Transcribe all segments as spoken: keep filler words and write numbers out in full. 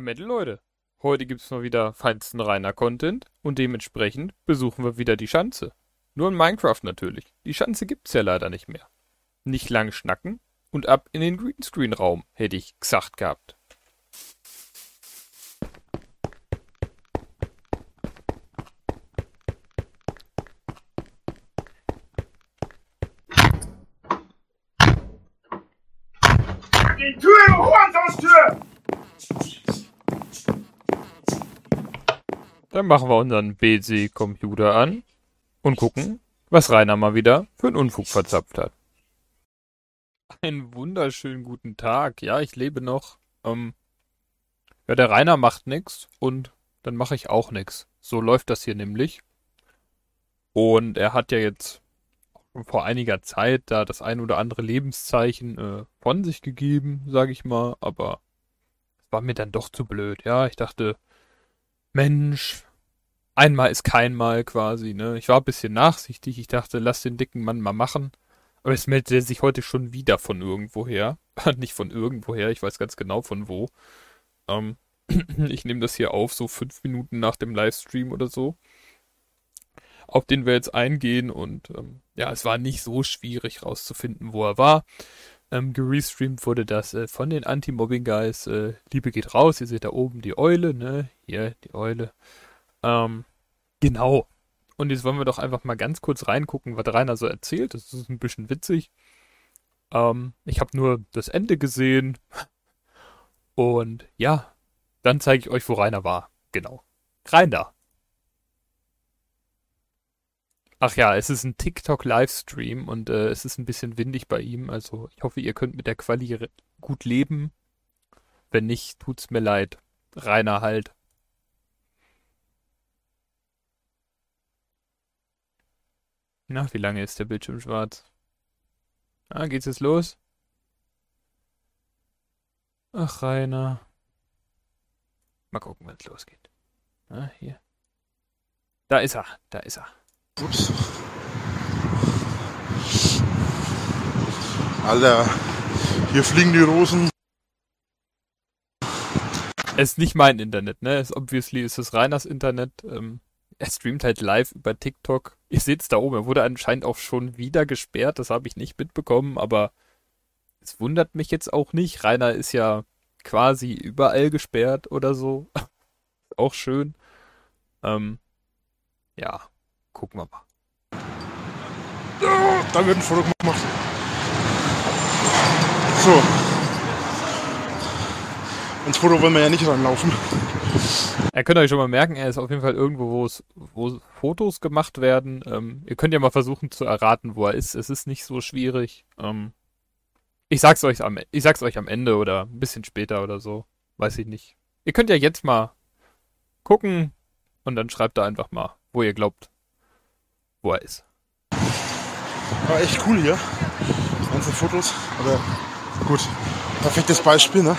Metal Leute, heute gibt's mal wieder feinsten Rainer-Content und dementsprechend besuchen wir wieder die Schanze. Nur in Minecraft natürlich. Die Schanze gibt's ja leider nicht mehr. Nicht lang schnacken und ab in den Greenscreen-Raum, hätte ich gesagt gehabt. Die Tür, du Hurensohnstür! Dann machen wir unseren B C-Computer an und gucken, was Rainer mal wieder für einen Unfug verzapft hat. Einen wunderschönen guten Tag. Ja, ich lebe noch. Ähm, ja, der Rainer macht nix und dann mache ich auch nix. So läuft das hier nämlich. Und er hat ja jetzt vor einiger Zeit da das ein oder andere Lebenszeichen äh, von sich gegeben, sage ich mal. Aber es war mir dann doch zu blöd. Ja, ich dachte, Mensch, einmal ist kein Mal quasi, ne? Ich war ein bisschen nachsichtig. Ich dachte, lass den dicken Mann mal machen. Aber jetzt meldet er sich heute schon wieder von irgendwoher. Nicht von irgendwoher, ich weiß ganz genau von wo. Ähm, ich nehme das hier auf, so fünf Minuten nach dem Livestream oder so, auf den wir jetzt eingehen. Und ähm, ja, es war nicht so schwierig rauszufinden, wo er war. Ähm, gerestreamt wurde das äh, von den Anti-Mobbing-Guys. Äh, Liebe geht raus, ihr seht da oben die Eule, ne? Hier, die Eule. Ähm, genau. Und jetzt wollen wir doch einfach mal ganz kurz reingucken, was Rainer so erzählt. Das ist ein bisschen witzig. Ähm, ich habe nur das Ende gesehen. Und ja, dann zeige ich euch, wo Rainer war. Genau. Rein da. Ach ja, es ist ein TikTok-Livestream und äh, es ist ein bisschen windig bei ihm. Also ich hoffe, ihr könnt mit der Quali re- gut leben. Wenn nicht, tut's mir leid. Rainer halt. Na, wie lange ist der Bildschirm schwarz? Ah, geht's jetzt los? Ach, Rainer. Mal gucken, wenn es losgeht. Ah, hier. Da ist er, da ist er. Ups. Alter, hier fliegen die Rosen. Es ist nicht mein Internet, ne? Es, obviously ist es Rainers Internet. Ähm, er streamt halt live über TikTok. Ihr seht es da oben, er wurde anscheinend auch schon wieder gesperrt. Das habe ich nicht mitbekommen, aber es wundert mich jetzt auch nicht. Rainer ist ja quasi überall gesperrt oder so. Auch schön. Ähm, ja, gucken wir mal. Da wird ein Foto gemacht. So. Ins Foto wollen wir ja nicht ranlaufen. Ihr könnt euch schon mal merken, er ist auf jeden Fall irgendwo, wo es, wo Fotos gemacht werden. Ähm, ihr könnt ja mal versuchen zu erraten, wo er ist. Es ist nicht so schwierig. Ähm, ich sag's euch am, ich sag's euch am Ende oder ein bisschen später oder so. Weiß ich nicht. Ihr könnt ja jetzt mal gucken und dann schreibt da einfach mal, wo ihr glaubt, wo er ist. War echt cool hier. Ganze Fotos. Aber gut. Perfektes Beispiel, ne?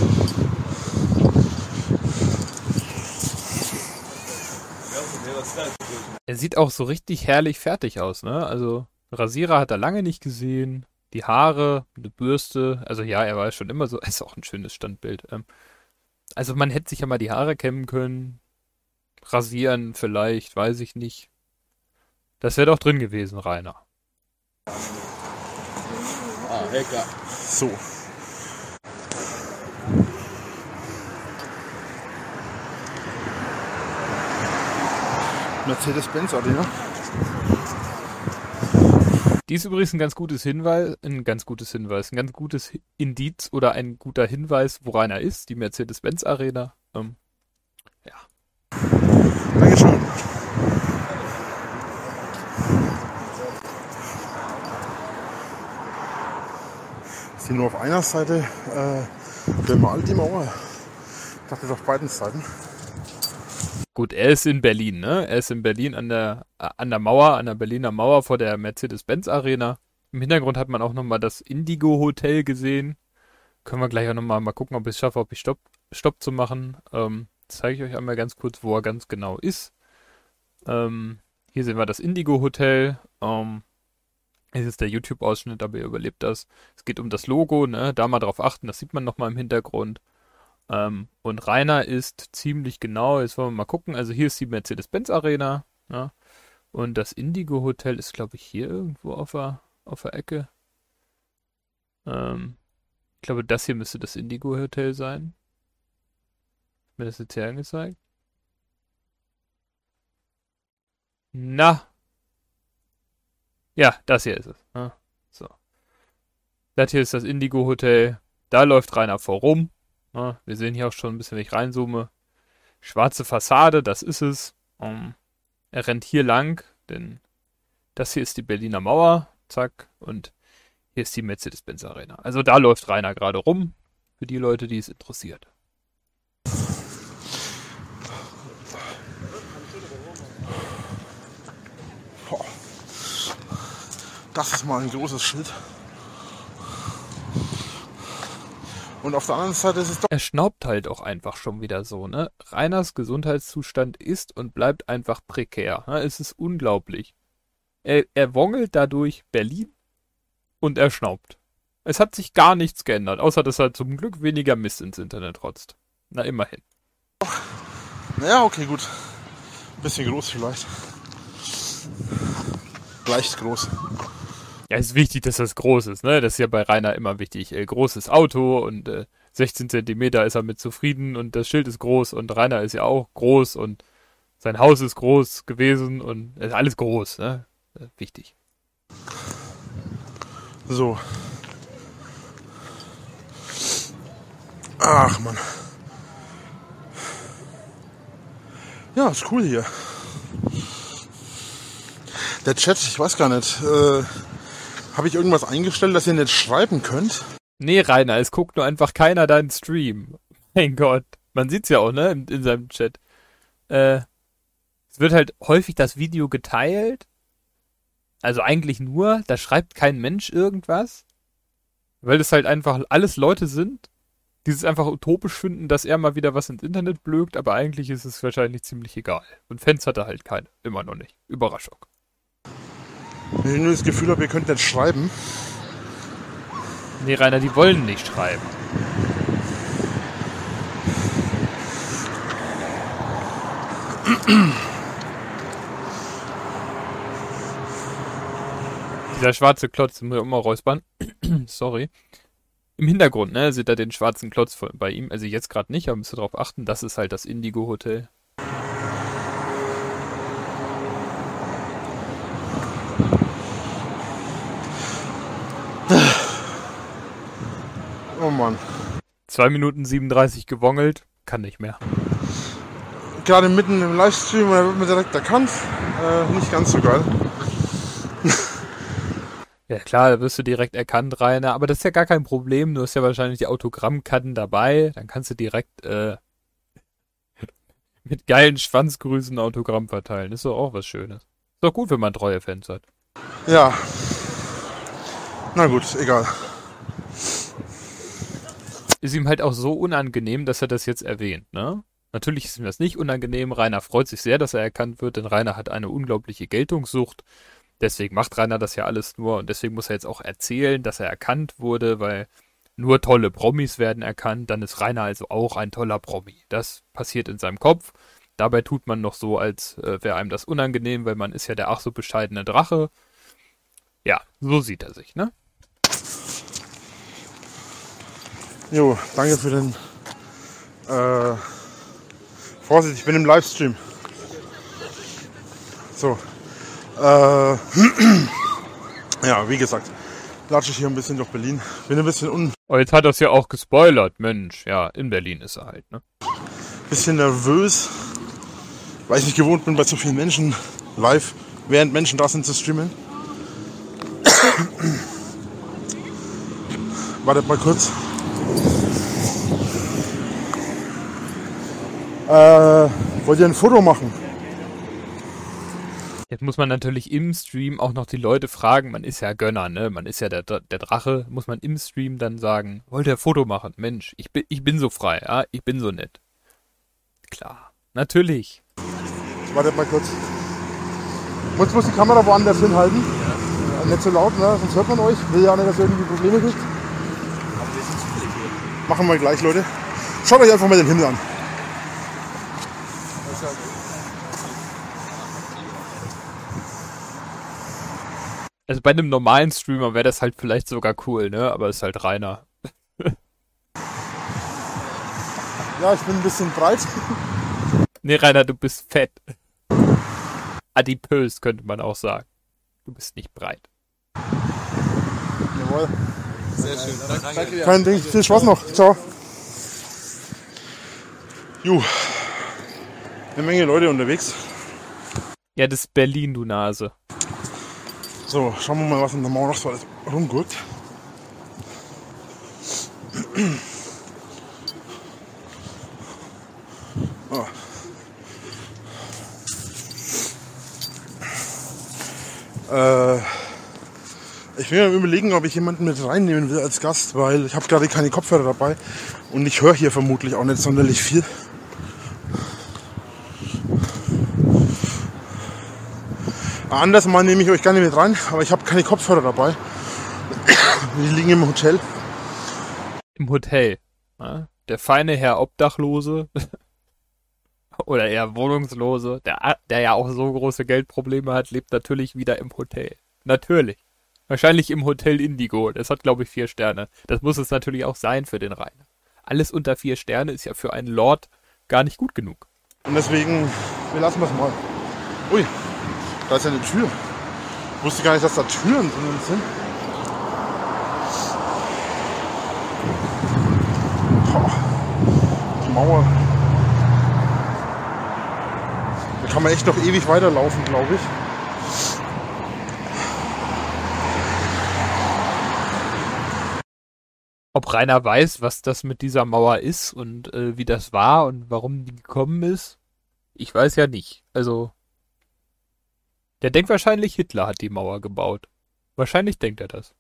Er sieht auch so richtig herrlich fertig aus, ne? Also, Rasierer hat er lange nicht gesehen. Die Haare, eine Bürste. Also ja, er war schon immer so. Ist auch ein schönes Standbild. Ähm, also man hätte sich ja mal die Haare kämmen können. Rasieren vielleicht, weiß ich nicht. Das wäre doch drin gewesen, Rainer. Ah, Hacker. So. Mercedes-Benz Arena. Die ist übrigens ein ganz gutes Hinweis, ein ganz gutes Hinweis, ein ganz gutes Indiz oder ein guter Hinweis, wo Rainer ist, die Mercedes-Benz Arena. Ähm, ja. Dankeschön. Ich sehe nur auf einer Seite äh, bemalt die Mauer. Ich dachte, auf beiden Seiten. Gut, er ist in Berlin, ne? Er ist in Berlin an der, äh, an der Mauer, an der Berliner Mauer vor der Mercedes-Benz Arena. Im Hintergrund hat man auch nochmal das Indigo Hotel gesehen. Können wir gleich auch nochmal mal gucken, ob ich es schaffe, ob ich Stopp, Stopp zu machen. Ähm, zeige ich euch einmal ganz kurz, wo er ganz genau ist. Ähm, hier sehen wir das Indigo Hotel. Ähm, es ist der YouTube-Ausschnitt, aber ihr überlebt das. Es geht um das Logo, ne? Da mal drauf achten, das sieht man nochmal im Hintergrund. Ähm, und Rainer ist ziemlich genau, jetzt wollen wir mal gucken, also hier ist die Mercedes-Benz Arena, ja, und das Indigo Hotel ist, glaube ich, hier irgendwo auf der, auf der Ecke. Ähm, ich glaube, das hier müsste das Indigo Hotel sein. Mir das jetzt hier angezeigt? Na, ja, das hier ist es. Ja, so. Das hier ist das Indigo Hotel. Da läuft Rainer vorum. Ja, wir sehen hier auch schon ein bisschen, wenn ich reinzoome. Schwarze Fassade, das ist es. Um, er rennt hier lang, denn das hier ist die Berliner Mauer. Zack. Und hier ist die Mercedes-Benz Arena. Also da läuft Rainer gerade rum. Für die Leute, die es interessiert. Das ist mal ein großes Schild. Und auf der anderen Seite ist es doch... Er schnaubt halt auch einfach schon wieder so, ne? Rainers Gesundheitszustand ist und bleibt einfach prekär. Ne? Es ist unglaublich. Er, er wongelt dadurch Berlin und er schnaubt. Es hat sich gar nichts geändert, außer dass er zum Glück weniger Mist ins Internet trotzt. Na, immerhin. Naja, okay, gut. Ein bisschen groß vielleicht. Leicht groß. Ja, ist wichtig, dass das groß ist, ne? Das ist ja bei Rainer immer wichtig. Äh, großes Auto und äh, sechzehn Zentimeter ist er mit zufrieden und das Schild ist groß und Rainer ist ja auch groß und sein Haus ist groß gewesen und ist alles groß, ne? Äh, wichtig. So. Ach, Mann. Ja, ist cool hier. Der Chat, ich weiß gar nicht, äh, habe ich irgendwas eingestellt, dass ihr nicht schreiben könnt? Nee, Rainer, es guckt nur einfach keiner deinen Stream. Mein Gott. Man sieht's ja auch, ne, in, in seinem Chat. Äh, es wird halt häufig das Video geteilt. Also eigentlich nur, da schreibt kein Mensch irgendwas. Weil es halt einfach alles Leute sind, die es einfach utopisch finden, dass er mal wieder was ins Internet blökt, aber eigentlich ist es wahrscheinlich ziemlich egal. Und Fans hat er halt keine. Immer noch nicht. Überraschung. Wenn ich nur das Gefühl habe, ihr könnt nicht schreiben. Nee, Rainer, die wollen nicht schreiben. Dieser schwarze Klotz, muss ich immer räuspern. Sorry. Im Hintergrund, ne, seht ihr den schwarzen Klotz bei ihm. Also jetzt gerade nicht, aber müsst ihr darauf achten, das ist halt das Indigo Hotel. Oh Mann. zwei Minuten siebenunddreißig gewongelt, kann nicht mehr. Gerade mitten im Livestream, da wird man direkt erkannt. Äh, nicht ganz so geil. Ja klar, da wirst du direkt erkannt, Rainer, aber das ist ja gar kein Problem. Du hast ja wahrscheinlich die Autogrammkarten dabei, dann kannst du direkt äh, mit geilen Schwanzgrüßen Autogramm verteilen. Ist doch auch was Schönes. Ist doch gut, wenn man treue Fans hat. Ja. Na gut, egal. Ist ihm halt auch so unangenehm, dass er das jetzt erwähnt, ne? Natürlich ist ihm das nicht unangenehm. Rainer freut sich sehr, dass er erkannt wird, denn Rainer hat eine unglaubliche Geltungssucht. Deswegen macht Rainer das ja alles nur und deswegen muss er jetzt auch erzählen, dass er erkannt wurde, weil nur tolle Promis werden erkannt. Dann ist Rainer also auch ein toller Promi. Das passiert in seinem Kopf. Dabei tut man noch so, als äh, wäre einem das unangenehm, weil man ist ja der ach so bescheidene Drache. Ja, so sieht er sich, ne? Jo, danke für den... Äh, Vorsicht, ich bin im Livestream. So. Äh, ja, wie gesagt, latsche ich hier ein bisschen durch Berlin. Bin ein bisschen un... Oh, jetzt hat er es ja auch gespoilert. Mensch, ja, in Berlin ist er halt, ne? Bisschen nervös, weil ich nicht gewohnt bin, bei so vielen Menschen live, während Menschen da sind, zu streamen. Wartet mal kurz. Äh, wollt ihr ein Foto machen? Jetzt muss man natürlich im Stream auch noch die Leute fragen, man ist ja Gönner, ne? Man ist ja der, der Drache, muss man im Stream dann sagen, wollt ihr ein Foto machen? Mensch, ich bin, ich bin so frei, ja? Ich bin so nett. Klar, natürlich. Wartet mal kurz. Muss, muss die Kamera woanders hinhalten? Ja. Nicht so laut, ne? Sonst hört man euch. Will ja nicht, dass ihr irgendwie Probleme kriegt. Machen wir gleich, Leute. Schaut euch einfach mal den Himmel an. Also bei einem normalen Streamer wäre das halt vielleicht sogar cool, ne? Aber es ist halt Rainer. Ja, ich bin ein bisschen breit. Nee, Rainer, du bist fett. Adipös könnte man auch sagen. Du bist nicht breit. Jawohl. Sehr schön. Danke. Danke. Kein Ding. Viel Spaß noch. Ciao. Ju. Eine Menge Leute unterwegs. Ja, das ist Berlin, du Nase. So, schauen wir mal, was in der Mauer noch so alles rumguckt. Oh. Äh, ich will mir überlegen, ob ich jemanden mit reinnehmen will als Gast, weil ich habe gerade keine Kopfhörer dabei und ich höre hier vermutlich auch nicht sonderlich viel. Anders mal nehme ich euch gerne mit rein, aber ich habe keine Kopfhörer dabei. Die liegen im Hotel. Im Hotel. Ne? Der feine Herr Obdachlose oder eher Wohnungslose, der, der ja auch so große Geldprobleme hat, lebt natürlich wieder im Hotel. Natürlich. Wahrscheinlich im Hotel Indigo. Das hat, glaube ich, vier Sterne. Das muss es natürlich auch sein für den Rainer. Alles unter vier Sterne ist ja für einen Lord gar nicht gut genug. Und deswegen, wir lassen das mal. Ui, da ist ja eine Tür. Ich wusste gar nicht, dass da Türen drin sind. Boah, die Mauer. Da kann man echt noch ewig weiterlaufen, glaube ich. Ob Rainer weiß, was das mit dieser Mauer ist und äh, wie das war und warum die gekommen ist, ich weiß ja nicht. Also, der denkt wahrscheinlich, Hitler hat die Mauer gebaut. Wahrscheinlich denkt er das.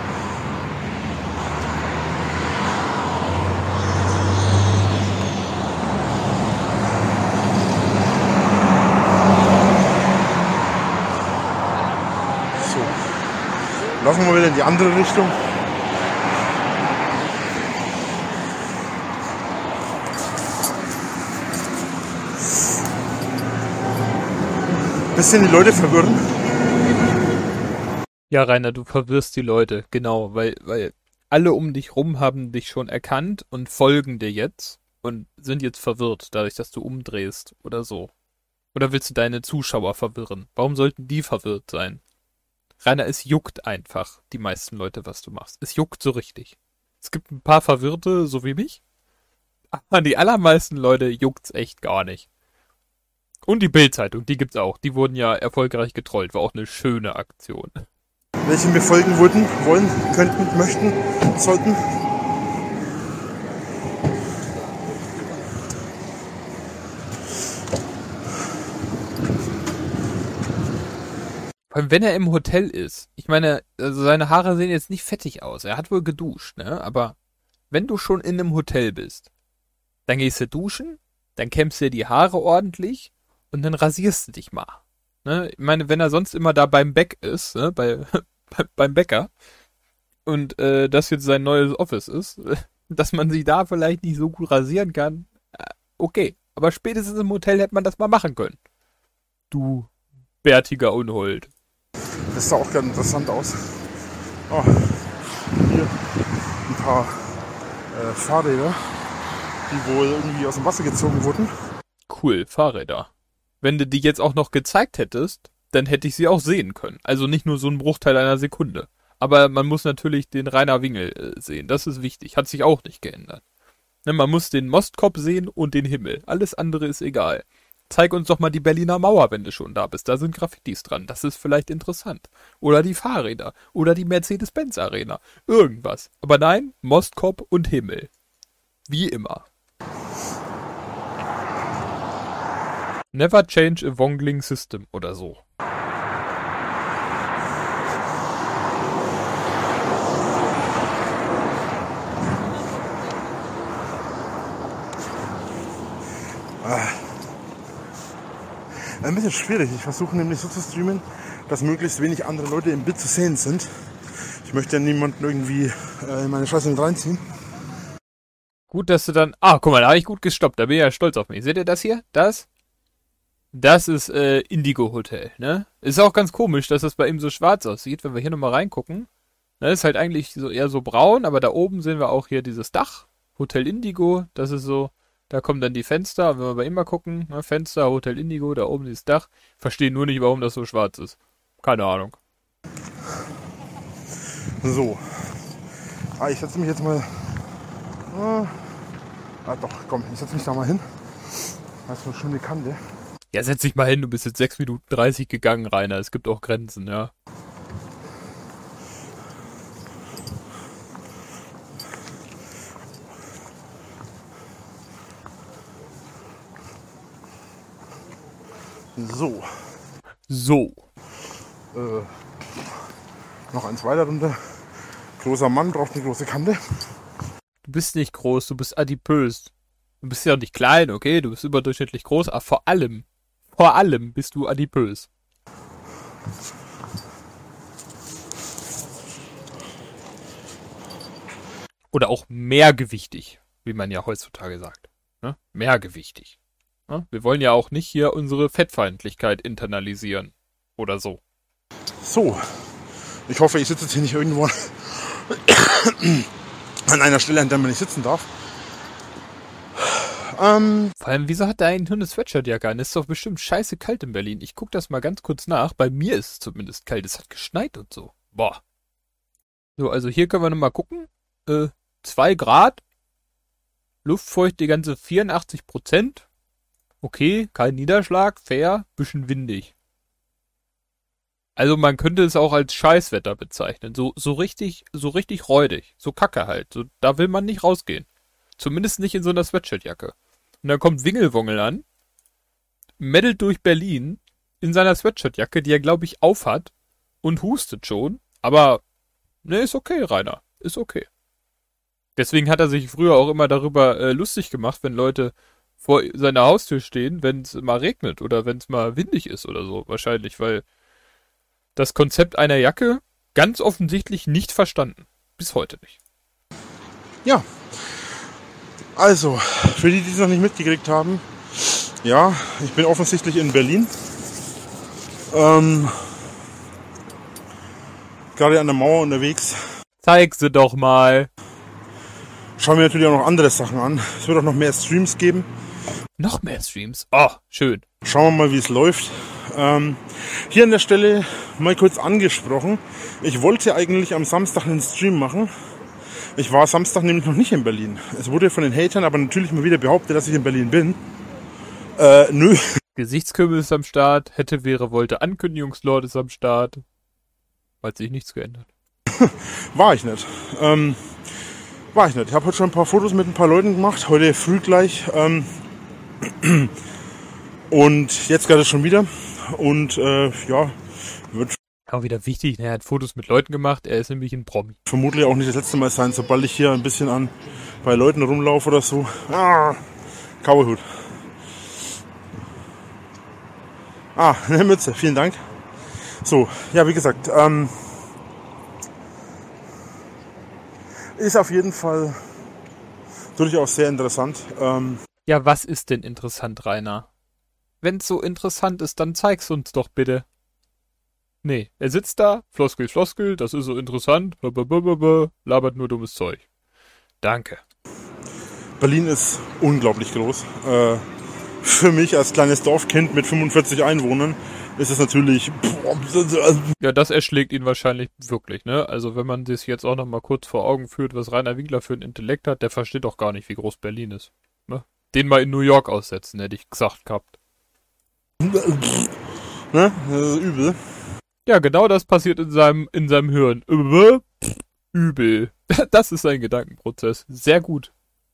So, laufen wir wieder in die andere Richtung. Bisschen die Leute verwirren. Ja, Rainer, du verwirrst die Leute, genau, weil, weil alle um dich rum haben dich schon erkannt und folgen dir jetzt und sind jetzt verwirrt, dadurch, dass du umdrehst oder so. Oder willst du deine Zuschauer verwirren? Warum sollten die verwirrt sein? Rainer, es juckt einfach, die meisten Leute, was du machst. Es juckt so richtig. Es gibt ein paar Verwirrte, so wie mich, aber die allermeisten Leute juckt's echt gar nicht. Und die Bild-Zeitung, die gibt's auch. Die wurden ja erfolgreich getrollt. War auch eine schöne Aktion. Welche mir folgen würden, wollen, könnten, möchten, sollten. Vor allem, wenn er im Hotel ist. Ich meine, also seine Haare sehen jetzt nicht fettig aus. Er hat wohl geduscht, ne? Aber wenn du schon in einem Hotel bist, dann gehst du duschen, dann kämmst du dir die Haare ordentlich und dann rasierst du dich mal. Ne? Ich meine, wenn er sonst immer da beim Bäck ist, ne? Bei, beim Bäcker, und äh, das jetzt sein neues Office ist, dass man sich da vielleicht nicht so gut rasieren kann, okay. Aber spätestens im Hotel hätte man das mal machen können. Du bärtiger Unhold. Das sah auch ganz interessant aus. Oh, hier ein paar äh, Fahrräder, die wohl irgendwie aus dem Wasser gezogen wurden. Cool, Fahrräder. Wenn du die jetzt auch noch gezeigt hättest, dann hätte ich sie auch sehen können. Also nicht nur so ein Bruchteil einer Sekunde. Aber man muss natürlich den Rainer Wingel äh, sehen. Das ist wichtig. Hat sich auch nicht geändert. Ne, man muss den Mostkop sehen und den Himmel. Alles andere ist egal. Zeig uns doch mal die Berliner Mauer, wenn du schon da bist. Da sind Graffitis dran. Das ist vielleicht interessant. Oder die Fahrräder. Oder die Mercedes-Benz-Arena. Irgendwas. Aber nein, Mostkop und Himmel. Wie immer. Never change a Wongling system oder so. Ah. Ein bisschen schwierig. Ich versuche nämlich so zu streamen, dass möglichst wenig andere Leute im Bild zu sehen sind. Ich möchte ja niemanden irgendwie äh, in meine Scheiße mit reinziehen. Gut, dass du dann... Ah, guck mal, da habe ich gut gestoppt. Da bin ich ja stolz auf mich. Seht ihr das hier? Das? Das ist äh, Indigo Hotel, ne? Ist auch ganz komisch, dass das bei ihm so schwarz aussieht, wenn wir hier nochmal reingucken. Ne, ist halt eigentlich so eher so braun, aber da oben sehen wir auch hier dieses Dach. Hotel Indigo, das ist so... Da kommen dann die Fenster. Und wenn wir bei ihm mal gucken, ne, Fenster, Hotel Indigo, da oben dieses Dach. Verstehe nur nicht, warum das so schwarz ist. Keine Ahnung. So. Ah, ich setze mich jetzt mal... Ah, ah doch, komm, ich setze mich da mal hin. Das ist so eine schöne Kante. Ja, setz dich mal hin, du bist jetzt sechs Minuten dreißig gegangen, Rainer. Es gibt auch Grenzen, ja. So. So. Äh, noch eins weiter runter. Großer Mann braucht eine große Kante. Du bist nicht groß, du bist adipös. Du bist ja nicht klein, okay? Du bist überdurchschnittlich groß, aber vor allem, vor allem bist du adipös. Oder auch mehrgewichtig, wie man ja heutzutage sagt. Ne? Mehrgewichtig. Ne? Wir wollen ja auch nicht hier unsere Fettfeindlichkeit internalisieren. Oder so. So. Ich hoffe, ich sitze jetzt hier nicht irgendwo an einer Stelle, an der man nicht sitzen darf. Ähm, Vor allem, wieso hat da ein eine Sweatshirtjacke an? Ist doch bestimmt scheiße kalt in Berlin. Ich guck das mal ganz kurz nach. Bei mir ist es zumindest kalt. Es hat geschneit und so. Boah. So, also hier können wir nochmal gucken. Äh, zwei Grad. Luftfeucht die ganze vierundachtzig Prozent. Okay, kein Niederschlag. Fair. Bisschen windig. Also man könnte es auch als Scheißwetter bezeichnen. So, so richtig, so richtig räudig. So kacke halt. So, da will man nicht rausgehen. Zumindest nicht in so einer Sweatshirtjacke. Und dann kommt Wingelwongel an, meddelt durch Berlin in seiner Sweatshirtjacke, die er, glaube ich, aufhat und hustet schon. Aber, ne, ist okay, Rainer. Ist okay. Deswegen hat er sich früher auch immer darüber äh, lustig gemacht, wenn Leute vor seiner Haustür stehen, wenn es mal regnet oder wenn es mal windig ist oder so. Wahrscheinlich, weil das Konzept einer Jacke ganz offensichtlich nicht verstanden. Bis heute nicht. ja. Also, für die, die es noch nicht mitgekriegt haben, ja, ich bin offensichtlich in Berlin. Ähm, gerade an der Mauer unterwegs. Zeig sie doch mal. Schauen wir natürlich auch noch andere Sachen an. Es wird auch noch mehr Streams geben. Noch mehr Streams. Oh, schön. Schauen wir mal, wie es läuft. Ähm, hier an der Stelle mal kurz angesprochen. Ich wollte eigentlich am Samstag einen Stream machen. Ich war Samstag nämlich noch nicht in Berlin. Es wurde von den Hatern aber natürlich mal wieder behauptet, dass ich in Berlin bin. Äh, nö. Gesichtskürbel ist am Start. Hätte, wäre, wollte, Ankündigungslord ist am Start. Hat sich nichts geändert. War ich nicht. Ähm, war ich nicht. Ich habe heute schon ein paar Fotos mit ein paar Leuten gemacht. Heute früh gleich. Ähm, und jetzt gerade schon wieder. Und äh, ja, wird Auch wieder wichtig, er hat Fotos mit Leuten gemacht. Er ist nämlich ein Promi. vermutlich auch nicht das letzte Mal sein, sobald ich hier ein bisschen an bei Leuten rumlaufe oder so. Ah, Cowboyhut. Ah, eine Mütze, vielen Dank. So, ja, wie gesagt, ähm, ist auf jeden Fall durchaus sehr interessant. Ähm, Ja, was ist denn interessant, Rainer? Wenn's so interessant ist, dann zeig's uns doch bitte. Nee, er sitzt da, Floskel, Floskel, das ist so interessant, blablabla, labert nur dummes Zeug. Danke. Berlin ist unglaublich groß. Äh, für mich als kleines Dorfkind mit fünfundvierzig Einwohnern ist es natürlich... Ja, das erschlägt ihn wahrscheinlich wirklich, ne? Also wenn man sich jetzt auch noch mal kurz vor Augen führt, was Rainer Winkler für einen Intellekt hat, der versteht doch gar nicht, wie groß Berlin ist. Ne? Den mal in New York aussetzen, hätte ich gesagt gehabt. Ne? Das ist übel. Ja, genau das passiert in seinem, in seinem Hirn. Übel. Übel. Das ist sein Gedankenprozess. Sehr gut.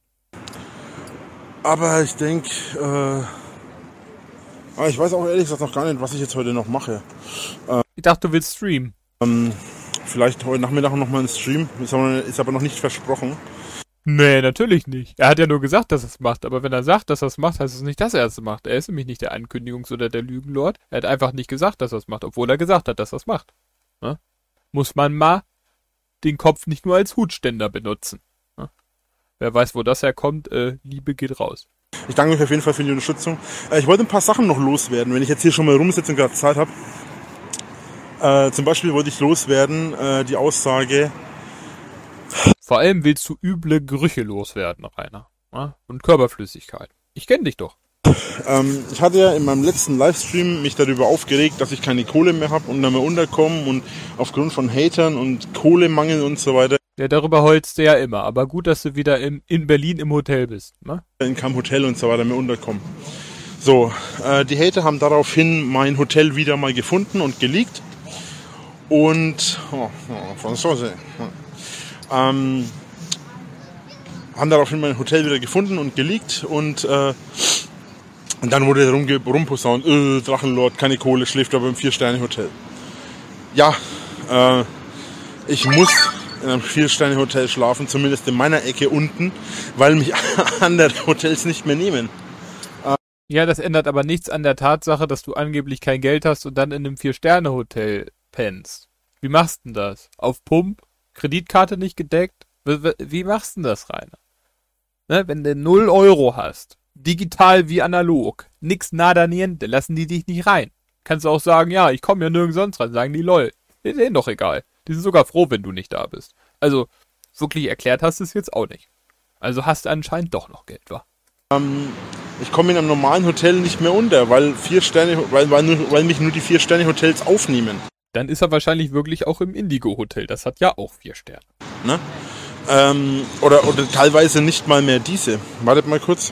Aber ich denke, äh, aber ich weiß auch ehrlich gesagt noch gar nicht, was ich jetzt heute noch mache. Ich dachte, du willst streamen. Ähm, vielleicht heute Nachmittag noch mal ein Stream, ist aber, ist aber noch nicht versprochen. Nee, natürlich nicht. Er hat ja nur gesagt, dass er es macht. Aber wenn er sagt, dass er es macht, heißt es nicht, dass er es macht. Er ist nämlich nicht der Ankündigungs- oder der Lügenlord. Er hat einfach nicht gesagt, dass er es macht, obwohl er gesagt hat, dass er es macht. Ne? Muss man mal den Kopf nicht nur als Hutständer benutzen. Ne? wer weiß, wo das herkommt, äh, Liebe geht raus. Ich danke euch auf jeden Fall für die Unterstützung. Äh, ich wollte ein paar Sachen noch loswerden, wenn ich jetzt hier schon mal rumsitze und gerade Zeit habe. Äh, zum Beispiel wollte ich loswerden, äh, die Aussage... Vor allem willst du üble Gerüche loswerden, Rainer. Ja? Und Körperflüssigkeit. Ich kenne dich doch. Ähm, ich hatte ja in meinem letzten Livestream mich darüber aufgeregt, dass ich keine Kohle mehr habe und dann mehr unterkommen und aufgrund von Hatern und Kohlemangel und so weiter. Ja, darüber heulst du ja immer. Aber gut, dass du wieder in, in Berlin im Hotel bist. Ne? In keinem Hotel und so weiter mehr unterkommen. So, äh, die Hater haben daraufhin mein Hotel wieder mal gefunden und geleakt. Und... Oh, oh, Franzose. Ähm, haben daraufhin mein Hotel wieder gefunden und geleakt und, äh, und dann wurde rumge- rumposaunt, äh, Drachenlord, keine Kohle, schläft aber im Vier-Sterne-Hotel. Ja, äh, ich muss in einem Vier-Sterne-Hotel schlafen, zumindest in meiner Ecke unten, weil mich andere Hotels nicht mehr nehmen. Ja, das ändert aber nichts an der Tatsache, dass du angeblich kein Geld hast und dann in einem Vier-Sterne-Hotel pennst. Wie machst du denn das? Auf Pump? Kreditkarte nicht gedeckt? Wie, wie machst du denn das, Rainer? Ne, wenn du null Euro hast, digital wie analog, nix nada niente, lassen die dich nicht rein. Kannst du auch sagen, ja, ich komme ja nirgends sonst rein, sagen die, lol, ist denen doch egal. Die sind sogar froh, wenn du nicht da bist. Also, wirklich erklärt hast du es jetzt auch nicht. Also hast du anscheinend doch noch Geld, wa? Ähm, ich komme in einem normalen Hotel nicht mehr unter, weil vier Sterne, weil, weil, nur, weil mich nur die Vier-Sterne-Hotels aufnehmen. Dann ist er wahrscheinlich wirklich auch im Indigo-Hotel. Das hat ja auch vier Sterne. Ne? Ähm, oder, oder teilweise nicht mal mehr diese. Wartet mal kurz.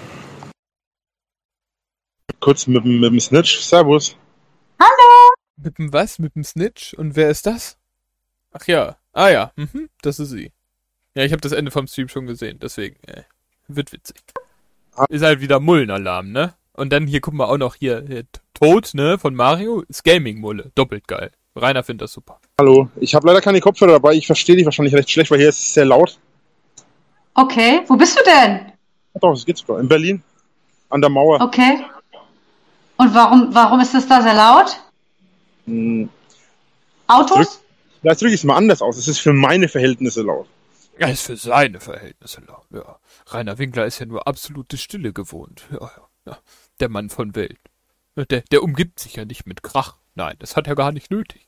Kurz mit, dem- mit dem Snitch. Servus. Mit dem was? Mit dem Snitch? Und wer ist das? Ach ja. Ah ja. Mhm, das ist sie. Ja, ich habe das Ende vom Stream schon gesehen. Deswegen, äh, wird witzig. Ist halt wieder Mullenalarm, ne? Und dann hier, guck mal, auch noch hier, hier Toad, ne, von Mario. Ist Gaming-Mulle. Doppelt geil. Rainer findet das super. Hallo. Ich habe leider keine Kopfhörer dabei. Ich verstehe dich wahrscheinlich recht schlecht, weil hier ist es sehr laut. Okay, wo bist du denn? Ja, doch, es geht sogar. In Berlin. An der Mauer. Okay. Und warum, warum ist es da sehr laut? Hm, Autos? Vielleicht drücke ich es mal anders aus. Es ist für meine Verhältnisse laut. Ja, ist für seine Verhältnisse laut, ja. Rainer Winkler ist ja nur absolute Stille gewohnt. Ja, ja, ja. Der Mann von Welt. Der, der umgibt sich ja nicht mit Krach. Nein, das hat er gar nicht nötig.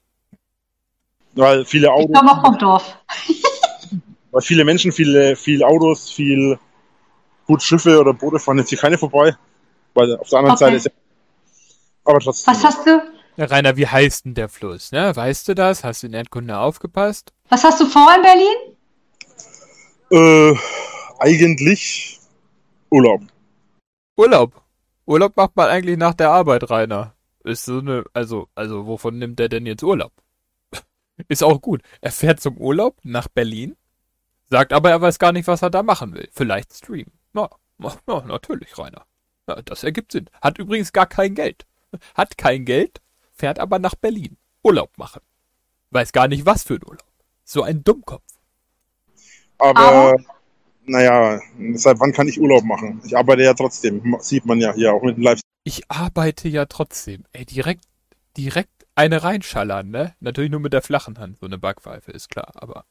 Weil viele Ich Autos, komme auch vom Dorf. weil viele Menschen, viele, viel Autos, viel gut Schiffe oder Boote fahren jetzt hier keine vorbei. Weil auf der anderen Okay. Seite ist ja. Aber trotzdem. Was hast du, Ja, Rainer, wie heißt denn der Fluss, ne? Weißt du das? Hast du in Erdkunde aufgepasst? was hast du vor in Berlin? Äh, eigentlich Urlaub. Urlaub. Urlaub macht man eigentlich nach der Arbeit, Rainer. Ist so eine, also, also, wovon nimmt der denn jetzt Urlaub? Ist auch gut. Er fährt zum Urlaub nach Berlin, sagt aber, er weiß gar nicht, was er da machen will. Vielleicht streamen. Na, na, na natürlich, Rainer. Ja, das ergibt Sinn. Hat übrigens gar kein Geld. Hat kein Geld, fährt aber nach Berlin. Urlaub machen. Weiß gar nicht, was für ein Urlaub. So ein Dummkopf. Aber, Aber- naja, seit wann kann ich Urlaub machen? Ich arbeite ja trotzdem. Sieht man ja hier auch mit dem Live. Ich arbeite ja trotzdem. Ey, direkt, direkt eine reinschallern, ne? Natürlich nur mit der flachen Hand. So eine Backpfeife, ist klar, aber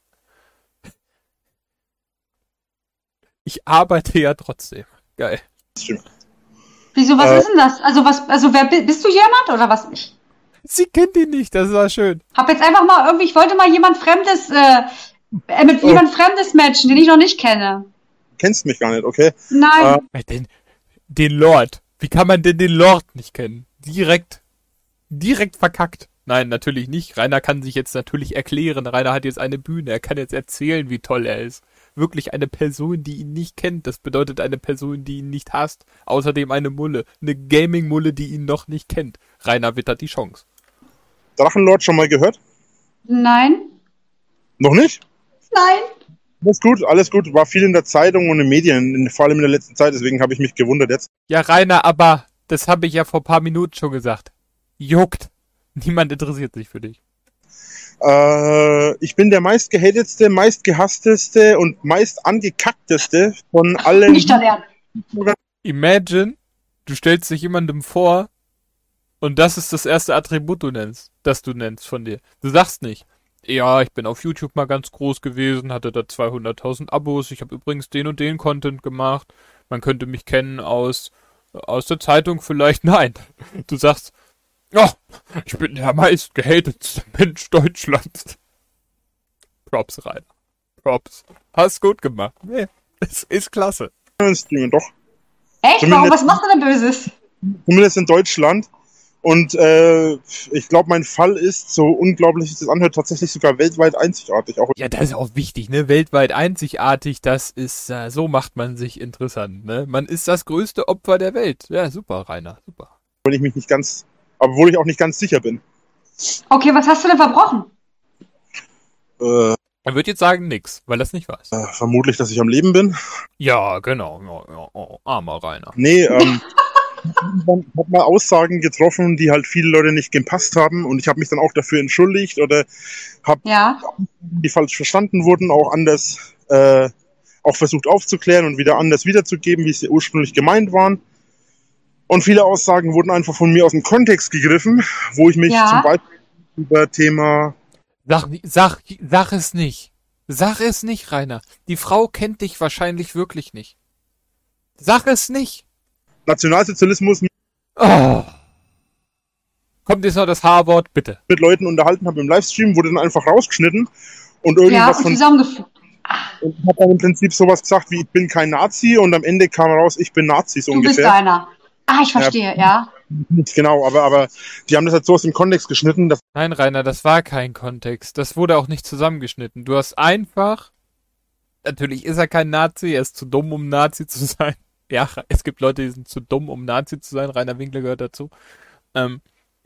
ich arbeite ja trotzdem. Geil. Wieso, was Äh. ist denn das? Also was, also wer bi- bist du jemand oder was? Ich Sie kennt ihn nicht, das war schön. hab jetzt einfach mal irgendwie, ich wollte mal jemand Fremdes, äh, äh, mit Oh. jemand Fremdes matchen, den ich noch nicht kenne. Kennst mich gar nicht, okay? Nein. Äh. Ey, Den, den Lord. Wie kann man denn den Lord nicht kennen? Direkt, direkt verkackt. Nein, natürlich nicht. Rainer kann sich jetzt natürlich erklären. Rainer hat jetzt eine Bühne. Er kann jetzt erzählen, wie toll er ist. Wirklich eine Person, die ihn nicht kennt. Das bedeutet eine Person, die ihn nicht hasst. Außerdem eine Mulle. Eine Gaming-Mulle, die ihn noch nicht kennt. Rainer wittert die Chance. Drachenlord schon mal gehört? Nein. Noch nicht? Nein. Alles gut, alles gut. War viel in der Zeitung und in den Medien, in, vor allem in der letzten Zeit, deswegen habe ich mich gewundert jetzt. Ja, Rainer, aber das habe ich ja vor ein paar Minuten schon gesagt. Juckt. Niemand interessiert sich für dich. Äh, ich bin der meist gehatetste, meist gehassteste und meist angekackteste von allen. Nicht dein Ernst. Imagine, du stellst dich jemandem vor und das ist das erste Attribut, du nennst, das du nennst von dir. Du sagst nicht, ja, ich bin auf YouTube mal ganz groß gewesen, hatte da zweihunderttausend Abos. Ich habe übrigens den und den Content gemacht. Man könnte mich kennen aus, aus der Zeitung vielleicht. Nein, du sagst, oh, ich bin der meist gehatetste Mensch Deutschlands. Props, Rainer. Props. Hast gut gemacht. Nee, es ist klasse. Streamen, doch. Echt? Zumindest- Warum? Was machst du denn Böses? Zumindest in Deutschland. Und äh, ich glaube, mein Fall ist, so unglaublich es das anhört, tatsächlich sogar weltweit einzigartig. Auch Ja, das ist auch wichtig, ne? Weltweit einzigartig, das ist, äh, so macht man sich interessant, ne? Man ist das größte Opfer der Welt. Ja, super, Rainer, super. wenn ich mich nicht ganz, obwohl ich auch nicht ganz sicher bin. Okay, was hast du denn verbrochen? Äh, Er wird jetzt sagen nix, weil er es nicht weiß. äh, vermutlich, dass ich am Leben bin. Ja, genau. Ja, ja, oh, armer Rainer. Nee, ähm, ich habe mal Aussagen getroffen, die halt viele Leute nicht gepasst haben und ich habe mich dann auch dafür entschuldigt oder Ja. die falsch verstanden wurden, auch anders, äh, auch versucht aufzuklären und wieder anders wiederzugeben, wie sie ursprünglich gemeint waren. Und viele Aussagen wurden einfach von mir aus dem Kontext gegriffen, wo ich mich Ja. zum Beispiel über Thema, Sag, sag, sag es nicht. Sag es nicht, Rainer. Die Frau kennt dich wahrscheinlich wirklich nicht. Sag es nicht. Nationalsozialismus Oh. Kommt jetzt noch das H-Wort, bitte. mit Leuten unterhalten habe im Livestream, wurde dann einfach rausgeschnitten und Ja, irgendwas und von, zusammengefügt. und ich habe dann im Prinzip sowas gesagt wie, ich bin kein Nazi und am Ende kam raus, ich bin Nazi, so Du bist ungefähr. einer. Ah, ich verstehe, ja. Nicht genau, aber, aber die haben das halt so aus dem Kontext geschnitten, dass Nein, Rainer, das war kein Kontext. Das wurde auch nicht zusammengeschnitten. Du hast einfach... Natürlich ist er kein Nazi, er ist zu dumm, um Nazi zu sein. Ja, es gibt Leute, die sind zu dumm, um Nazi zu sein. Rainer Winkler gehört dazu. Ähm,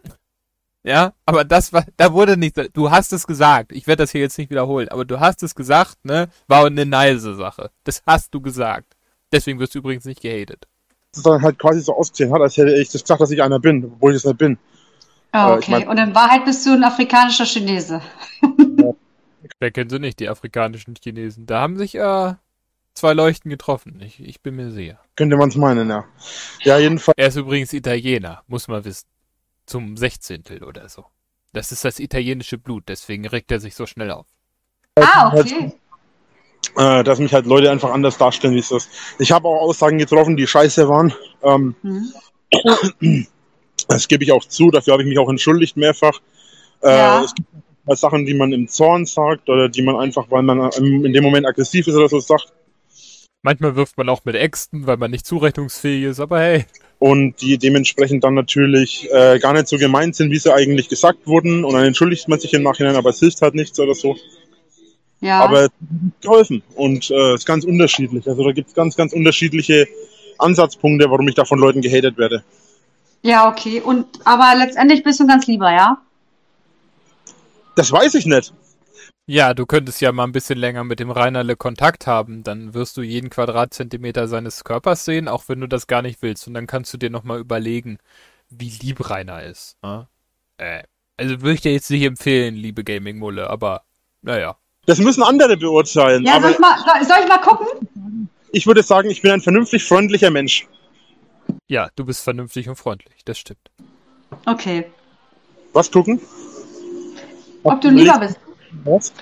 ja, aber das war, da wurde nicht, du hast es gesagt. Ich werde das hier jetzt nicht wiederholen, aber du hast es gesagt, ne? War eine nice Sache. Das hast du gesagt. Deswegen wirst du übrigens nicht gehatet. es dann halt quasi so ausgesehen hat, als hätte ich das gesagt, dass ich einer bin, obwohl ich es nicht bin. Ah, Äh, ich okay. mein- Und in Wahrheit bist du ein afrikanischer Chinese. Wer kennt sie nicht, die afrikanischen Chinesen? Da haben sich äh, zwei Leuchten getroffen. Ich, ich bin mir sicher. Könnte man es meinen, ja. Ja, jedenfalls. Er ist übrigens Italiener, muss man wissen. Zum Sechzehntel oder so. Das ist das italienische Blut, deswegen regt er sich so schnell auf. Ah, okay. Äh, dass mich halt Leute einfach anders darstellen, wie es ist. Ich habe auch Aussagen getroffen, die scheiße waren. Ähm, Hm. das gebe ich auch zu, dafür habe ich mich auch entschuldigt mehrfach. Äh, Ja. Es gibt halt Sachen, die man im Zorn sagt oder die man einfach, weil man in dem Moment aggressiv ist oder so sagt. Manchmal wirft man auch mit Äxten, weil man nicht zurechnungsfähig ist, aber hey. Und die dementsprechend dann natürlich äh, gar nicht so gemeint sind, wie sie eigentlich gesagt wurden. Und dann entschuldigt man sich im Nachhinein, aber es hilft halt nichts oder so. Ja. Aber es hat geholfen und es äh, ist ganz unterschiedlich. Also da gibt es ganz, ganz unterschiedliche Ansatzpunkte, warum ich da von Leuten gehatet werde. Ja, okay. Und aber letztendlich bist du ein ganz lieber, ja? Das weiß ich nicht. Ja, du könntest ja mal ein bisschen länger mit dem Reinerle Kontakt haben, dann wirst du jeden Quadratzentimeter seines Körpers sehen, auch wenn du das gar nicht willst. Und dann kannst du dir nochmal überlegen, wie lieb Rainer ist. Ne? Äh, also würde ich dir jetzt nicht empfehlen, liebe Gaming-Mulle, aber naja. Das müssen andere beurteilen. Ja, aber soll ich mal, soll, soll ich mal gucken? ich würde sagen, ich bin ein vernünftig freundlicher Mensch. Ja, du bist vernünftig und freundlich, das stimmt. Okay. Was gucken? Ob du lieber bist. Was?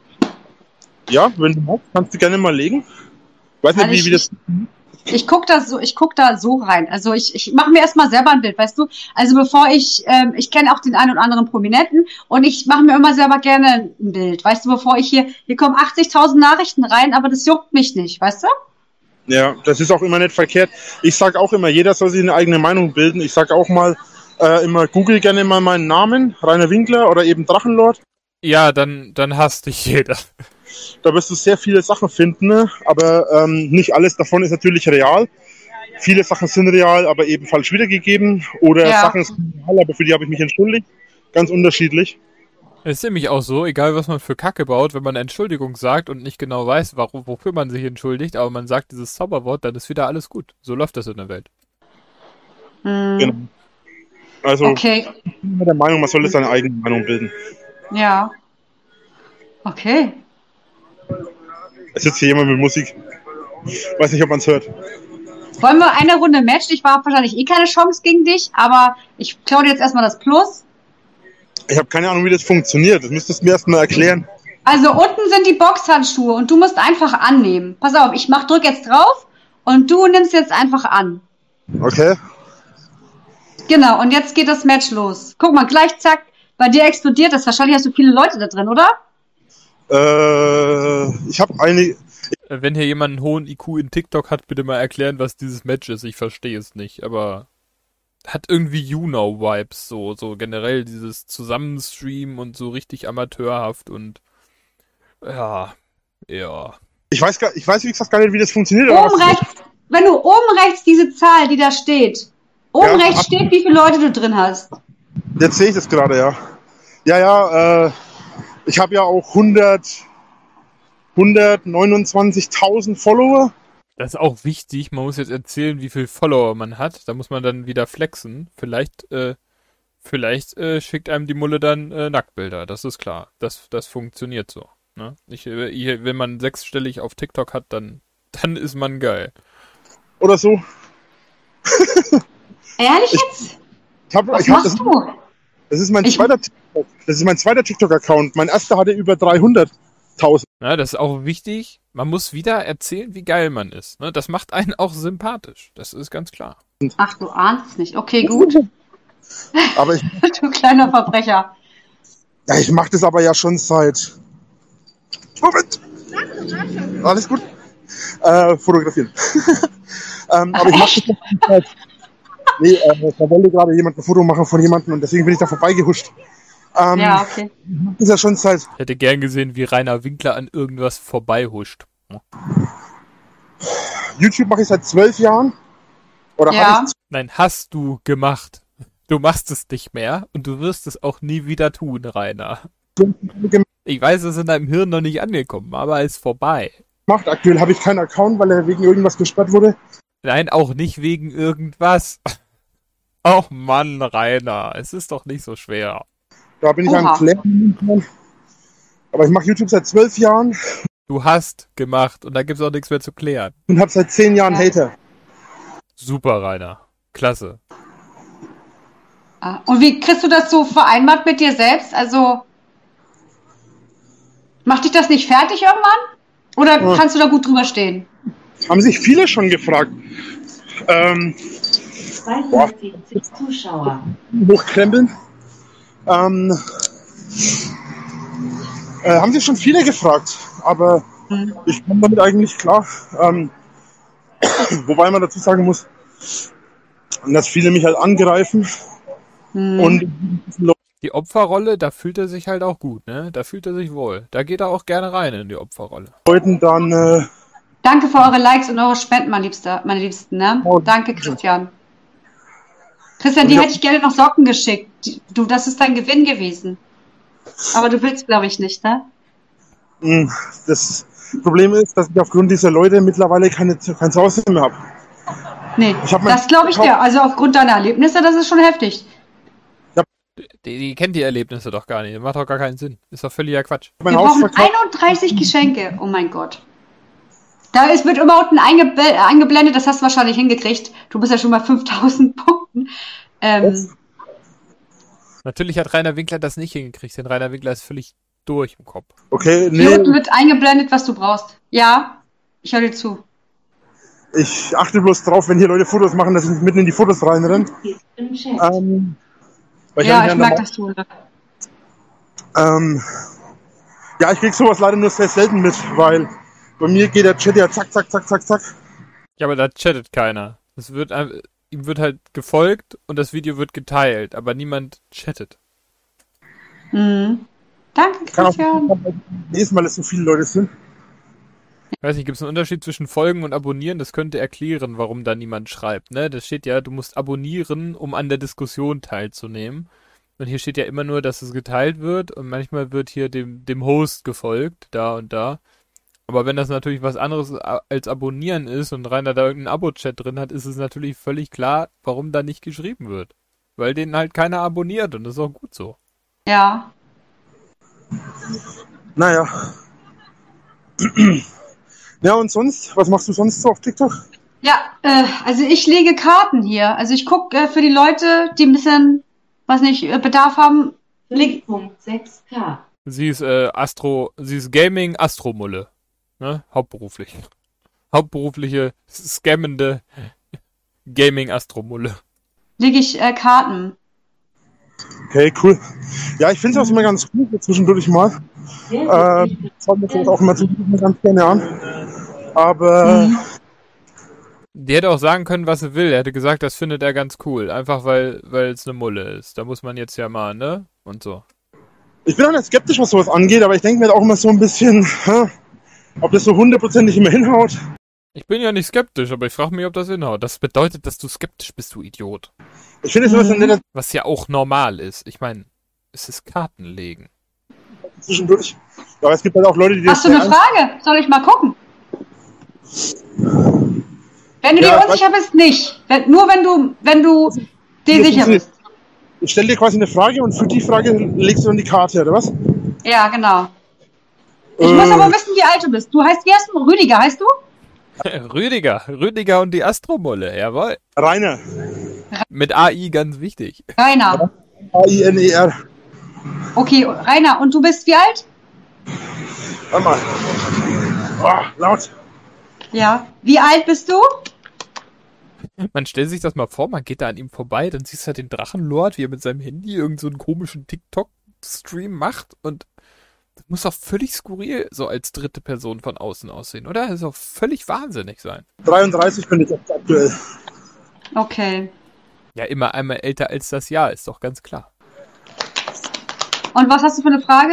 Ja, wenn du magst, kannst du gerne mal legen. Weiß nicht, Also wie, ich- wie das. Ich guck da so, ich guck da so rein. Also ich, ich mache mir erstmal selber ein Bild, weißt du? Also bevor ich, ähm, ich kenne auch den einen oder anderen Prominenten und ich mache mir immer selber gerne ein Bild, weißt du? Bevor ich hier, hier kommen achtzigtausend Nachrichten rein, aber das juckt mich nicht, weißt du? Ja, das ist auch immer nicht verkehrt. Ich sage auch immer, jeder soll sich eine eigene Meinung bilden. Ich sage auch mal äh, immer, google gerne mal meinen Namen, Rainer Winkler oder eben Drachenlord. Ja, dann, dann hasst dich jeder. Da wirst du sehr viele Sachen finden, ne? Aber ähm, nicht alles davon ist natürlich real. Viele Sachen sind real, aber eben falsch wiedergegeben. Oder Ja. Sachen sind real, aber für die habe ich mich entschuldigt. Ganz unterschiedlich. Es ist nämlich auch so, egal was man für Kacke baut, wenn man eine Entschuldigung sagt und nicht genau weiß, warum, wofür man sich entschuldigt, aber man sagt dieses Zauberwort, dann ist wieder alles gut. So läuft das in der Welt. Hm. Genau. Also Okay, ich bin immer der Meinung, man sollte seine eigene Meinung bilden. ja. Okay. Es sitzt hier jemand mit Musik. Weiß nicht, ob man es hört. Wollen wir eine Runde matchen? Ich habe wahrscheinlich eh keine Chance gegen dich, aber ich klaue dir jetzt erstmal das Plus. Ich habe keine Ahnung, wie das funktioniert. Das müsstest du mir erstmal erklären. Also unten sind die Boxhandschuhe und du musst einfach annehmen. Pass auf, ich mach, drück jetzt drauf und du nimmst jetzt einfach an. Okay. Genau, und jetzt geht das Match los. Guck mal, gleich zack, bei dir explodiert das. Wahrscheinlich hast du viele Leute da drin, oder? Äh, ich habe eine... Wenn hier jemand einen hohen I Q in TikTok hat, bitte mal erklären, was dieses Match ist. Ich verstehe es nicht, aber hat irgendwie You-Know-Vibes, so, so generell dieses Zusammenstreamen und so richtig amateurhaft und ja, ja. Ich weiß, gar, ich weiß wie gesagt gar nicht, wie das funktioniert. Oben rechts, wenn du oben rechts diese Zahl, die da steht, oben Ja, rechts ab- steht, wie viele Leute du drin hast. Jetzt sehe ich das gerade, ja. Ja, ja, äh, ich habe ja auch hundert, hundertneunundzwanzigtausend Follower. Das ist auch wichtig, man muss jetzt erzählen, wie viel Follower man hat, da muss man dann wieder flexen. Vielleicht, äh, vielleicht äh, schickt einem die Mulle dann äh, Nacktbilder, das ist klar. Das, das funktioniert so. Ne? Ich, äh, ich, wenn man sechsstellig auf TikTok hat, dann, dann ist man geil. Oder so. Ehrlich jetzt? Ich hab, Was ich hab, machst das, du? das ist mein Ich- zweiter TikTok. Das ist mein zweiter TikTok-Account. Mein erster hatte über dreihunderttausend. Ja, das ist auch wichtig. Man muss wieder erzählen, wie geil man ist. Ne? Das macht einen auch sympathisch. Das ist ganz klar. Ach, du ahnst nicht. Okay, gut. Aber ich, Du kleiner Verbrecher. ja, ich mache das aber ja schon seit... Moment! Alles gut? Äh, fotografieren. ähm, aber ich mache das schon seit... Nee, äh, da wollte gerade jemand ein Foto machen von jemandem und deswegen bin ich da vorbeigehuscht. Ähm, Ja, okay. Das ist ja schon seit... Ich hätte gern gesehen, wie Rainer Winkler an irgendwas vorbeihuscht. YouTube mache ich seit zwölf Jahren. Oder Ja. habe ich... Nein, hast du gemacht. Du machst es nicht mehr und du wirst es auch nie wieder tun, Rainer. Ich weiß, es ist in deinem Hirn noch nicht angekommen, aber es ist vorbei. gemacht. Aktuell habe ich keinen Account, weil er wegen irgendwas gesperrt wurde. Nein, auch nicht wegen irgendwas. Oh Mann, Rainer, es ist doch nicht so schwer. Da bin ich Oha. am Klären. Aber ich mache YouTube seit zwölf Jahren Du hast gemacht und da gibt's auch nichts mehr zu klären. und habe seit zehn Jahren Ja. Hater. Super, Rainer. Klasse. Ah, und wie kriegst du das so vereinbart mit dir selbst? Also, macht dich das nicht fertig irgendwann? Oder Ja. kannst du da gut drüber stehen? Haben sich viele schon gefragt. Ähm, zweihundertvierzig Zuschauer. hochkrempeln. Ähm, äh, haben sich schon viele gefragt, aber Hm. ich komme damit eigentlich klar. Ähm, wobei man dazu sagen muss, dass viele mich halt angreifen Hm. und Die Opferrolle, da fühlt er sich halt auch gut, ne? Da fühlt er sich wohl. Da geht er auch gerne rein in die Opferrolle. Leuten dann äh, Danke für eure Likes und eure Spenden, mein Liebster, meine Liebsten, ne? Oh, Danke, Christian. Christian, dir Ja. hätte ich gerne noch Socken geschickt. Die- Du, das ist dein Gewinn gewesen. Aber du willst, glaube ich, nicht, ne? mh, das Problem ist, dass ich aufgrund dieser Leute mittlerweile keine, kein Zuhause mehr habe. Nee, Ich hab mein- das glaube ich dir. Also aufgrund deiner Erlebnisse, das ist schon heftig. Die, die kennt die Erlebnisse doch gar nicht. Das macht doch gar keinen Sinn. Ist doch völliger Quatsch. Mein Wir Haus brauchen verkauft. einunddreißig Geschenke. Oh mein Gott. Da ist, wird immer unten eingebl eingeblendet, das hast du wahrscheinlich hingekriegt. Du bist ja schon bei fünftausend Punkten. Ähm, Natürlich hat Rainer Winkler das nicht hingekriegt, denn Rainer Winkler ist völlig durch im Kopf. Okay, hier nee, unten wird eingeblendet, was du brauchst. Ja, ich höre dir zu. ich achte bloß drauf, wenn hier Leute Fotos machen, dass ich nicht mitten in die Fotos reinrenne. Ist im Chat. Ähm, weil Ja, hab ich an merke der das du. Ma- ähm, ja, ich krieg sowas leider nur sehr selten mit, weil bei mir geht der Chat ja zack, zack, zack, zack, zack. Ja, aber da chattet keiner. Es wird, ein- ihm wird halt gefolgt und das Video wird geteilt, aber niemand chattet. Mhm. Danke, Kann auch Christian. lesen, weil es so viele Leute sind. Ich weiß nicht, gibt es einen Unterschied zwischen Folgen und Abonnieren? Das könnte erklären, warum da niemand schreibt. Ne? Das steht ja, du musst abonnieren, um an der Diskussion teilzunehmen. Und hier steht ja immer nur, dass es geteilt wird und manchmal wird hier dem, dem Host gefolgt, da und da. Aber wenn das natürlich was anderes a- als Abonnieren ist und Rainer da irgendeinen Abo-Chat drin hat, ist es natürlich völlig klar, warum da nicht geschrieben wird. Weil den halt keiner abonniert und das ist auch gut so. Ja. Naja. Ja, und sonst? Was machst du sonst so auf TikTok? Ja, äh, also ich lege Karten hier. Also ich gucke äh, für die Leute, die ein bisschen, was nicht, äh, Bedarf haben, Leg- fünf Komma sechs K. Sie ist äh, Astro, sie ist Gaming Astromulle. Ne? Hauptberuflich. Hauptberufliche, scammende Gaming Astromulle. Leg ich äh, Karten. Okay, cool. Ja, ich finde es auch immer ganz cool, so zwischendurch mal. Sehr Äh, schaut mir das auch immer zwischendurch ganz gerne an. Aber Mhm. Die hätte auch sagen können, was sie will. Er hätte gesagt, das findet er ganz cool. Einfach weil weil es eine Mulle ist. Da muss man jetzt ja mal, ne? Und so. ich bin auch nicht skeptisch, was sowas angeht, aber ich denke mir auch immer so ein bisschen, hä, ob das so hundertprozentig immer hinhaut. Ich bin ja nicht skeptisch, aber ich frage mich, ob das hinhaut. Das bedeutet, dass du skeptisch bist, du Idiot. Ich finde sowas Mhm. dann nicht Was ja auch normal ist. Ich meine, es ist Kartenlegen. zwischendurch. Ja, aber es gibt halt auch Leute, die Hast du eine Frage? Soll ich mal gucken? Wenn du Ja, dir unsicher bist, nicht. Wenn, nur wenn du, wenn du dir Jetzt sicher ist sie- bist. Ich stelle dir quasi eine Frage und für die Frage legst du dann die Karte, oder was? Ja, genau. Ich Äh. muss aber wissen, wie alt du bist. Du heißt, wie heißt du? Rüdiger, heißt du? Rüdiger. Rüdiger und die Astromulle. Jawohl. Rainer. Mit A I ganz wichtig. Rainer. A I N E R. Okay, Rainer. Und du bist wie alt? Warte mal. Oh, laut. Ja. Wie alt bist du? Man stellt sich das mal vor, man geht da an ihm vorbei, dann siehst du halt den Drachenlord, wie er mit seinem Handy irgend so einen komischen TikTok-Stream macht und das muss auch völlig skurril so als dritte Person von außen aussehen, oder? Das ist auch völlig wahnsinnig sein. dreiunddreißig bin ich jetzt aktuell. Okay. Ja, immer einmal älter als das Jahr, ist doch ganz klar. Und was hast du für eine Frage?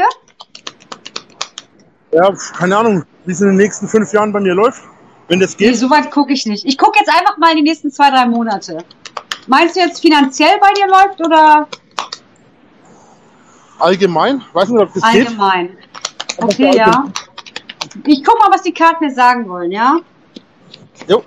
Ja, keine Ahnung, wie es in den nächsten fünf Jahren bei mir läuft. Wenn das Nee, geht. so weit gucke ich nicht. Ich gucke jetzt einfach mal in die nächsten zwei, drei Monate. Meinst du jetzt finanziell bei dir läuft oder Allgemein, weiß nicht, ob das geht. allgemein? Okay, ja. Ich guck mal, was die Karten mir sagen wollen, ja? Jo.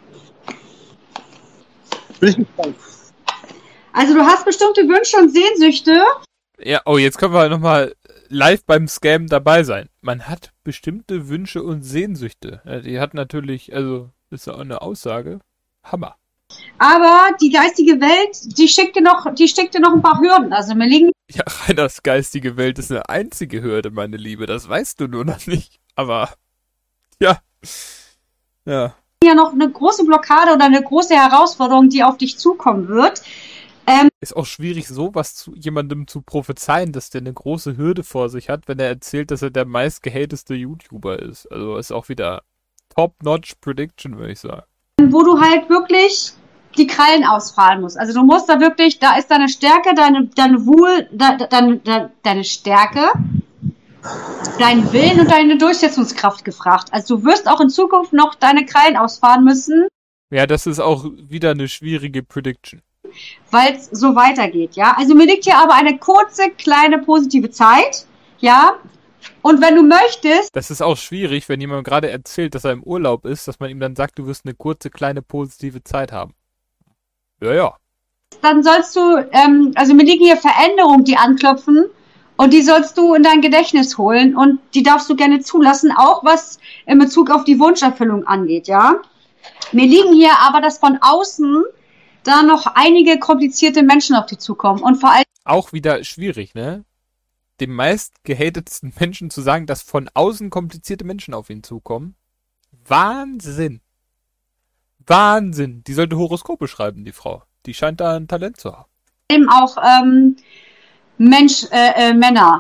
Bin ich gespannt. Also du hast bestimmte Wünsche und Sehnsüchte. Ja, oh, jetzt können wir nochmal live beim Scam dabei sein. Man hat bestimmte Wünsche und Sehnsüchte. Ja, die hat natürlich, also, ist ja auch eine Aussage. Hammer. Aber die geistige Welt, die schickt dir noch, die schickt dir noch ein paar Hürden. Also mir liegen Ja, Reiners geistige Welt ist eine einzige Hürde, meine Liebe. Das weißt du nur noch nicht. Aber, ja. Ja. ja noch eine große Blockade oder eine große Herausforderung, die auf dich zukommen wird. Ist auch schwierig, sowas zu jemandem zu prophezeien, dass der eine große Hürde vor sich hat, wenn er erzählt, dass er der meistgehateste YouTuber ist. Also ist auch wieder Top-Notch Prediction, würde ich sagen. Wo du halt wirklich die Krallen ausfahren musst. Also du musst da wirklich, da ist deine Stärke, deine, deine Wohl, de, deine, de, deine Stärke, dein Willen und deine Durchsetzungskraft gefragt. Also du wirst auch in Zukunft noch deine Krallen ausfahren müssen, Ja, das ist auch wieder eine schwierige Prediction. weil es so weitergeht, ja. Also mir liegt hier aber eine kurze, kleine, positive Zeit, ja. Und wenn du möchtest, Das ist auch schwierig, wenn jemand gerade erzählt, dass er im Urlaub ist, dass man ihm dann sagt, du wirst eine kurze, kleine, positive Zeit haben. Ja, ja. dann sollst du, ähm, also mir liegen hier Veränderungen, die anklopfen und die sollst du in dein Gedächtnis holen und die darfst du gerne zulassen, auch was in Bezug auf die Wunscherfüllung angeht, ja. Mir liegen hier aber, dass von außen da noch einige komplizierte Menschen auf dich zukommen und vor allem Auch wieder schwierig, ne? Dem meist gehatetsten Menschen zu sagen, dass von außen komplizierte Menschen auf ihn zukommen. Wahnsinn. Wahnsinn. Die sollte Horoskope schreiben, die Frau. Die scheint da ein Talent zu haben. auch ähm, Mensch, äh, äh, Männer.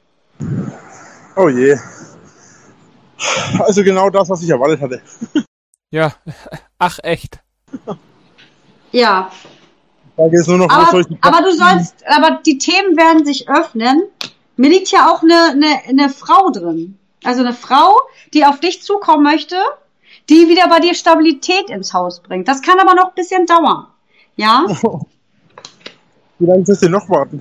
Oh je. Also genau das, was ich erwartet hatte. Ja, ach echt. Ja. Die Frage ist nur noch, wo soll Aber, ich die aber du sollst, aber die Themen werden sich öffnen. Mir liegt hier auch eine, eine, eine Frau drin. Also eine Frau, die auf dich zukommen möchte, die wieder bei dir Stabilität ins Haus bringt. Das kann aber noch ein bisschen dauern. Ja? Wie lange müsst ihr noch warten?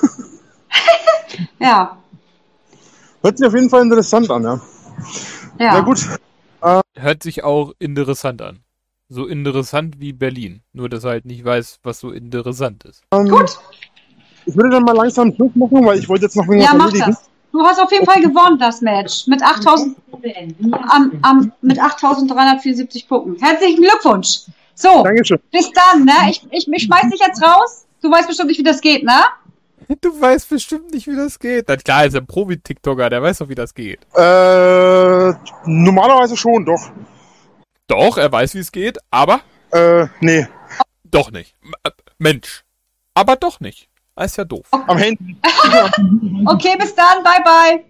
Ja. Hört sich auf jeden Fall interessant an, ja. Ja. Na gut. Hört sich auch interessant an. So interessant wie Berlin. Nur, dass er halt nicht weiß, was so interessant ist. Ähm, Gut. Ich würde dann mal langsam Schluss machen, weil ich wollte jetzt noch ein Ja, was mach erledigen. das. Du hast auf jeden Fall gewonnen, das Match. Mit achttausend, am, am, mit achttausenddreihundertvierundsiebzig Punkten. Herzlichen Glückwunsch. So, Dankeschön. bis dann, ne? Ich, ich, ich schmeiß dich jetzt raus. Du weißt bestimmt nicht, wie das geht, ne? Du weißt bestimmt nicht, wie das geht. Na klar, er ist ein Profi-TikToker, der weiß doch, wie das geht. Äh, normalerweise schon, doch. Doch, er weiß, wie es geht, aber Äh, nee. doch nicht. M- äh, Mensch. Aber doch nicht. Er ist ja doof. Am Handy. Okay, bis dann, bye bye.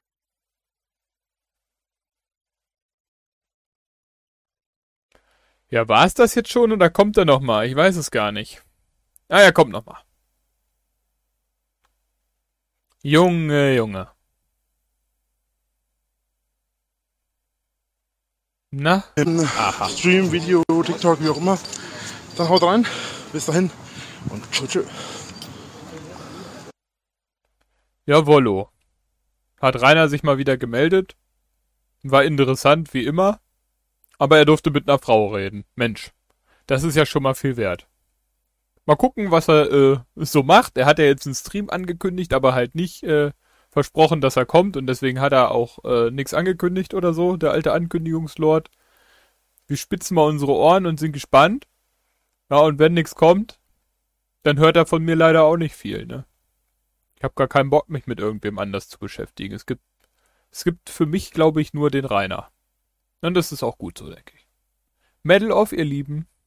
Ja, war es das jetzt schon oder kommt er nochmal? Ich weiß es gar nicht. Ah, er kommt nochmal. Junge, Junge. Na? Aha. Stream, Video, TikTok, wie auch immer. Dann haut rein. Bis dahin. Und tschö, tschö. Jawollo. Hat Rainer sich mal wieder gemeldet. War interessant, wie immer. Aber er durfte mit einer Frau reden. Mensch, das ist ja schon mal viel wert. Mal gucken, was er äh, so macht. Er hat ja jetzt einen Stream angekündigt, aber halt nicht äh, versprochen, dass er kommt. Und deswegen hat er auch äh, nichts angekündigt oder so, der alte Ankündigungslord. Wir spitzen mal unsere Ohren und sind gespannt. Ja, und wenn nichts kommt, dann hört er von mir leider auch nicht viel, ne? Ich habe gar keinen Bock, mich mit irgendwem anders zu beschäftigen. Es gibt, es gibt für mich, glaube ich, nur den Rainer. Und das ist auch gut so, denke ich. Medal of, ihr Lieben.